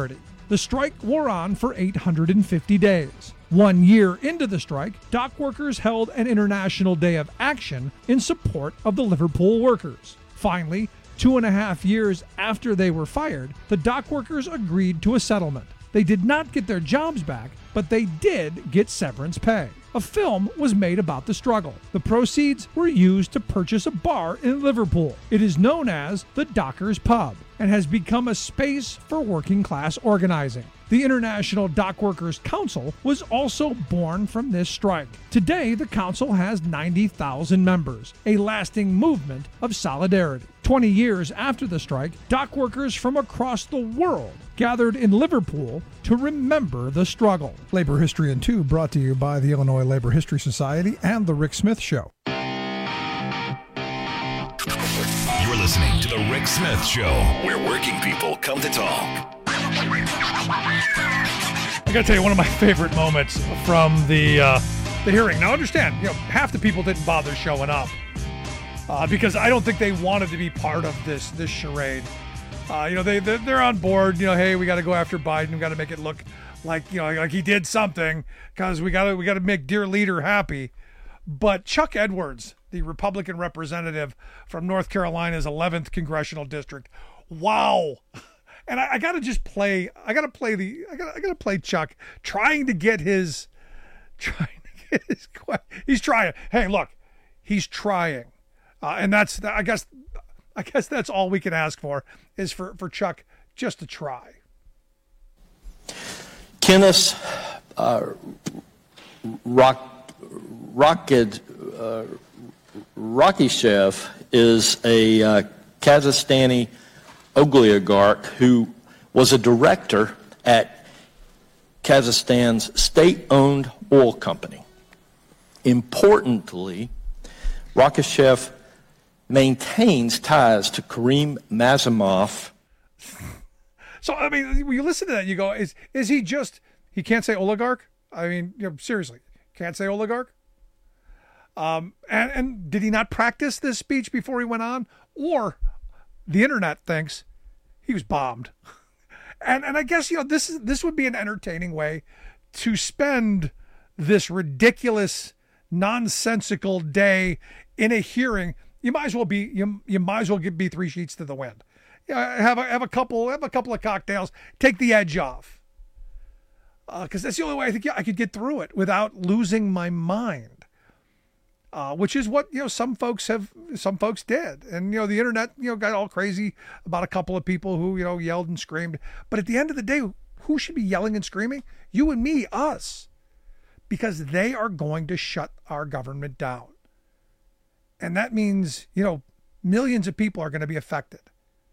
The strike wore on for eight hundred fifty days. One year into the strike, dock workers held an international day of action in support of the Liverpool workers. Finally, two and a half years after they were fired, the dock workers agreed to a settlement. They did not get their jobs back, but they did get severance pay. A film was made about the struggle. The proceeds were used to purchase a bar in Liverpool. It is known as the Dockers Pub and has become a space for working class organizing. The International Dock Workers Council was also born from this strike. Today, the council has ninety thousand members, a lasting movement of solidarity. twenty years after the strike, dock workers from across the world gathered in Liverpool to remember the struggle. Labor History in Two brought to you by the Illinois Labor History Society and The Rick Smith Show. You're listening to The Rick Smith Show, where working people come to talk. I gotta tell you, one of my favorite moments from the uh, the hearing. Now, understand, you know, half the people didn't bother showing up uh, because I don't think they wanted to be part of this this charade. Uh, you know, they they're, they're on board. You know, hey, we got to go after Biden. We got to make it look like you know like he did something because we got to we got to make dear leader happy. But Chuck Edwards, the Republican representative from North Carolina's eleventh congressional district, wow. And I, I got to just play. I got to play the. I got. I got to play Chuck trying to get his. Trying to get his. He's trying. Hey, look, he's trying, uh, and that's. I guess. I guess that's all we can ask for is for for Chuck just to try. Kenneth uh, Rock Rocket uh, Rakishev is a uh, Kazakhstani oligarch who was a director at Kazakhstan's state-owned oil company. Importantly, Rakishev maintains ties to Karim Mazamov. So, I mean, when you listen to that, you go, is is he just, he can't say oligarch? I mean, you know, seriously, can't say oligarch? Um, and, and did he not practice this speech before he went on? Or the internet thinks he was bombed. And and I guess, you know, this is this would be an entertaining way to spend this ridiculous, nonsensical day in a hearing. You might as well be you, you might as well get, be three sheets to the wind. Yeah, have a have a couple have a couple of cocktails, take the edge off. Because uh, that's the only way I think I could get through it without losing my mind. Uh, which is what, you know, some folks have, some folks did. And, you know, the internet, you know, got all crazy about a couple of people who, you know, yelled and screamed. But at the end of the day, who should be yelling and screaming? You and me, us. Because they are going to shut our government down. And that means, you know, millions of people are going to be affected.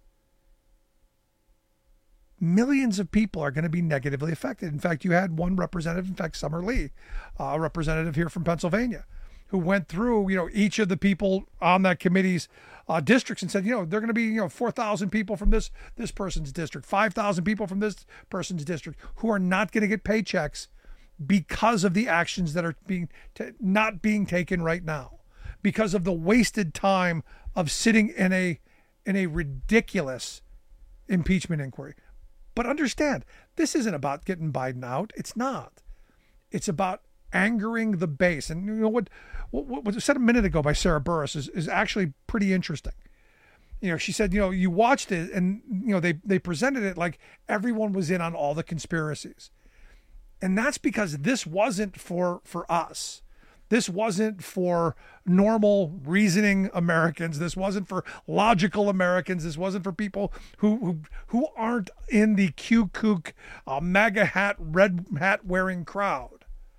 Millions of people are going to be negatively affected. In fact, you had one representative, in fact, Summer Lee, uh, a representative here from Pennsylvania, who went through, you know, each of the people on that committee's uh, districts and said, you know, they're going to be, you know, four thousand people from this this person's district, five thousand people from this person's district who are not going to get paychecks because of the actions that are being t- not being taken right now, because of the wasted time of sitting in a in a ridiculous impeachment inquiry. But understand, this isn't about getting Biden out. It's not. It's about angering the base. And you know what, what, what was said a minute ago by Sarah Burris is, is actually pretty interesting. You know, she said, you know, you watched it and, you know, they, they presented it like everyone was in on all the conspiracies. And that's because this wasn't for, for us. This wasn't for normal reasoning Americans. This wasn't for logical Americans. This wasn't for people who who, who aren't in the Q-kook, uh, MAGA hat, red hat wearing crowd.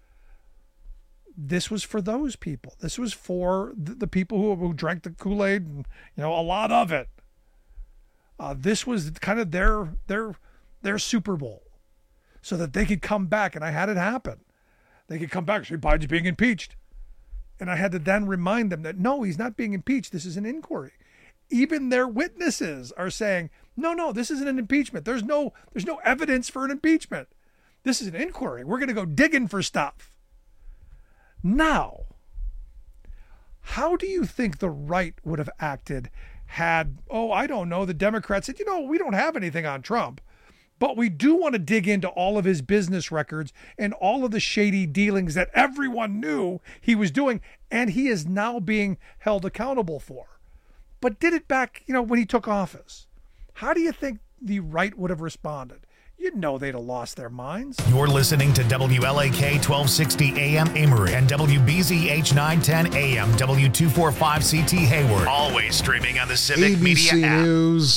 This was for those people. This was for the, the people who, who drank the Kool-Aid, and, you know, a lot of it. Uh, this was kind of their their their Super Bowl, so that they could come back. And I had it happen. They could come back and say, Biden's being impeached. And I had to then remind them that, no, he's not being impeached. This is an inquiry. Even their witnesses are saying, no, no, this isn't an impeachment. There's no, there's no evidence for an impeachment. This is an inquiry. We're going to go digging for stuff. Now, how do you think the right would have acted had, oh, I don't know, the Democrats said, you know, we don't have anything on Trump, But we do want to dig into all of his business records and all of the shady dealings that everyone knew he was doing, and he is now being held accountable for. But did it back, you know, when he took office. How do you think the right would have responded? You'd know they'd have lost their minds. You're listening to W L A K twelve sixty A M Emory and W B Z H nine ten A M W two forty-five C T Hayward. Always streaming on the Civic A B C Media app. News.